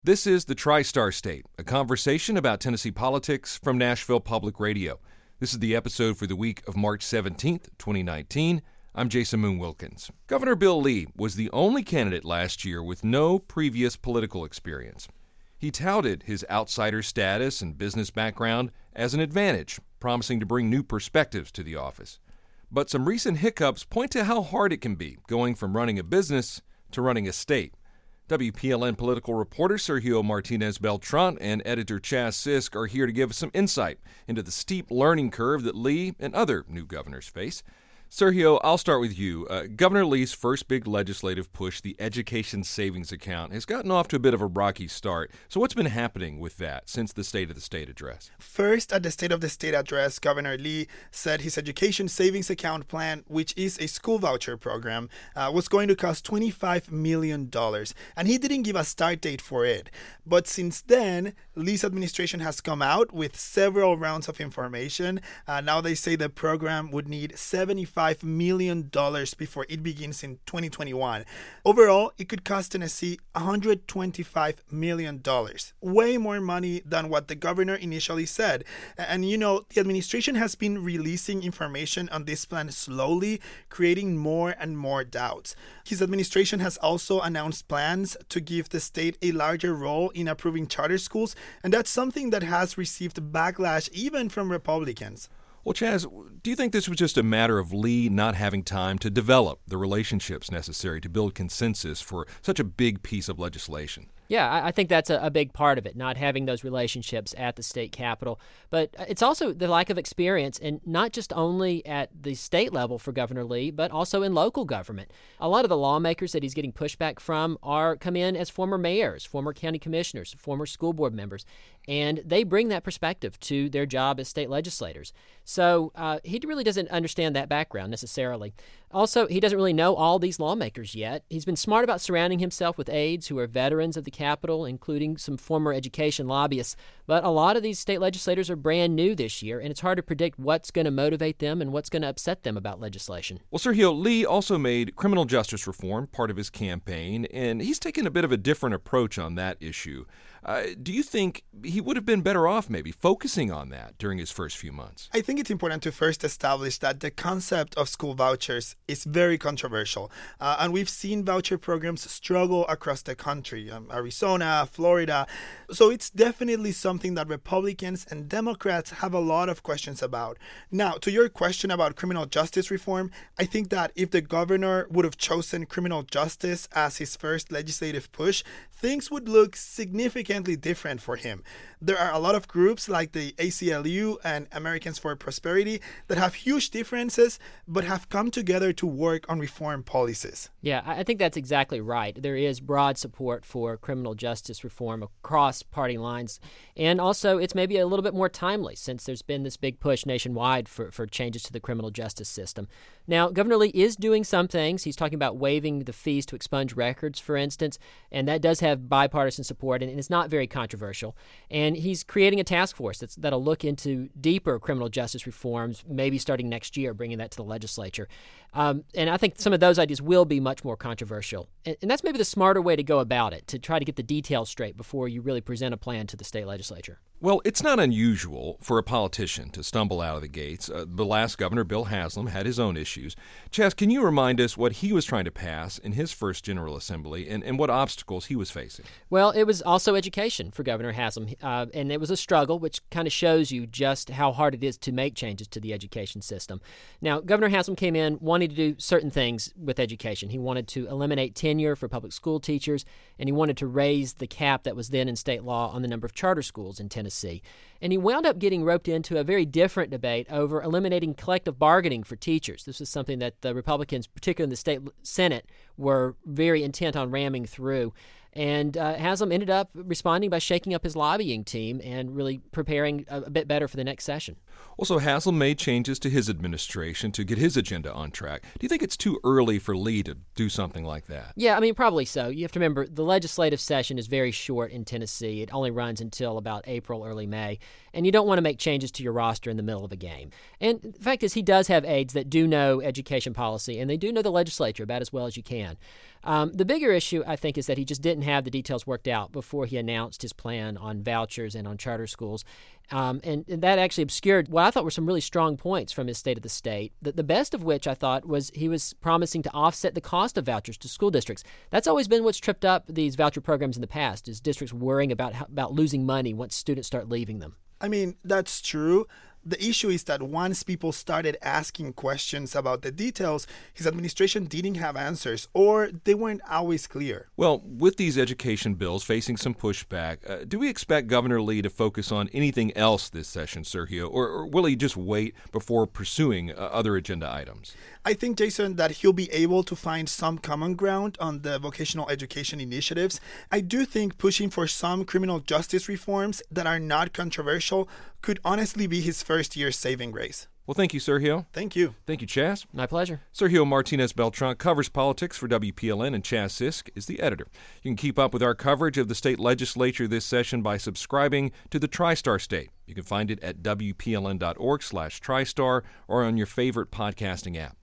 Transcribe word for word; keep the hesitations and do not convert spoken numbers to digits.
This is the TriStar State, a conversation about Tennessee politics from Nashville Public Radio. This is the episode for the week of March seventeenth, twenty nineteen. I'm Jason Moon Wilkins. Governor Bill Lee was the only candidate last year with no previous political experience. He touted his outsider status and business background as an advantage, promising to bring new perspectives to the office. But some recent hiccups point to how hard it can be going from running a business to running a state. W P L N political reporter Sergio Martinez Beltran and editor Chaz Sisk are here to give us some insight into the steep learning curve that Lee and other new governors face. Sergio, I'll start with you. Uh, Governor Lee's first big legislative push, the Education Savings Account, has gotten off to a bit of a rocky start. So what's been happening with that since the State of the State address? First, at the State of the State address, Governor Lee said his Education Savings Account plan, which is a school voucher program, uh, was going to cost twenty-five million dollars. And he didn't give a start date for it. But since then, Lee's administration has come out with several rounds of information. Uh, now they say the program would need seventy-five million dollars before it begins in twenty twenty-one. Overall, it could cost Tennessee one hundred twenty-five million dollars. Way more money than what the governor initially said. And you know, the administration has been releasing information on this plan slowly, creating more and more doubts. His administration has also announced plans to give the state a larger role in approving charter schools, and that's something that has received backlash even from Republicans. Well, Chaz, do you think this was just a matter of Lee not having time to develop the relationships necessary to build consensus for such a big piece of legislation? Yeah, I think that's a, a big part of it, not having those relationships at the state capitol. But it's also the lack of experience, and not just only at the state level for Governor Lee, but also in local government. A lot of the lawmakers that he's getting pushback from are come in as former mayors, former county commissioners, former school board members, and they bring that perspective to their job as state legislators. So uh, he really doesn't understand that background necessarily. Also, he doesn't really know all these lawmakers yet. He's been smart about surrounding himself with aides who are veterans of the Capitol, including some former education lobbyists. But a lot of these state legislators are brand new this year, and it's hard to predict what's going to motivate them and what's going to upset them about legislation. Well, Sergio, Lee also made criminal justice reform part of his campaign, and he's taken a bit of a different approach on that issue. Uh, do you think he would have been better off maybe focusing on that during his first few months? I think it's important to first establish that the concept of school vouchers is very controversial. Uh, and we've seen voucher programs struggle across the country, um, Arizona, Florida. So it's definitely something that Republicans and Democrats have a lot of questions about. Now, to your question about criminal justice reform, I think that if the governor would have chosen criminal justice as his first legislative push, things would look significantly different for him. There are a lot of groups like the A C L U and Americans for Prosperity that have huge differences but have come together to work on reform policies. Yeah, I think that's exactly right. There is broad support for criminal justice reform across party lines. And also, it's maybe a little bit more timely since there's been this big push nationwide for, for changes to the criminal justice system. Now, Governor Lee is doing some things. He's talking about waiving the fees to expunge records, for instance, and that does have bipartisan support, and it's not very controversial. And he's creating a task force that's, that'll look into deeper criminal justice reforms, maybe starting next year, bringing that to the legislature. Um, and I think some of those ideas will be much more controversial. And, and that's maybe the smarter way to go about it, to try to get the details straight before you really present a plan to the state legislature. Well, it's not unusual for a politician to stumble out of the gates. Uh, the last governor, Bill Haslam, had his own issues. Chaz, can you remind us what he was trying to pass in his first General Assembly and, and what obstacles he was facing? Well, it was also education for Governor Haslam, uh, and it was a struggle, which kind of shows you just how hard it is to make changes to the education system. Now, Governor Haslam came in wanting to do certain things with education. He wanted to eliminate tenure for public school teachers, and he wanted to raise the cap that was then in state law on the number of charter schools in Tennessee. And he wound up getting roped into a very different debate over eliminating collective bargaining for teachers. This is something that the Republicans, particularly in the state Senate, were very intent on ramming through. And uh, Haslam ended up responding by shaking up his lobbying team and really preparing a, a bit better for the next session. Also, Haslam made changes to his administration to get his agenda on track. Do you think it's too early for Lee to do something like that? Yeah, I mean, probably so. You have to remember, the legislative session is very short in Tennessee. It only runs until about April, early May. And you don't want to make changes to your roster in the middle of a game. And the fact is, he does have aides that do know education policy, and they do know the legislature about as well as you can. Um, the bigger issue, I think, is that he just didn't have the details worked out before he announced his plan on vouchers and on charter schools. Um, and, and that actually obscured what I thought were some really strong points from his State of the State, the, the best of which I thought was he was promising to offset the cost of vouchers to school districts. That's always been what's tripped up these voucher programs in the past, is districts worrying about how, about losing money once students start leaving them. I mean, that's true. The issue is that once people started asking questions about the details, his administration didn't have answers, or they weren't always clear. Well, with these education bills facing some pushback, uh, do we expect Governor Lee to focus on anything else this session, Sergio, or, or will he just wait before pursuing uh, other agenda items? I think, Jason, that he'll be able to find some common ground on the vocational education initiatives. I do think pushing for some criminal justice reforms that are not controversial could honestly be his first year's saving grace. Well, thank you, Sergio. Thank you. Thank you, Chaz. My pleasure. Sergio Martinez Beltran covers politics for W P L N, and Chaz Sisk is the editor. You can keep up with our coverage of the state legislature this session by subscribing to the TriStar State. You can find it at W P L N dot org slash TriStar or on your favorite podcasting app.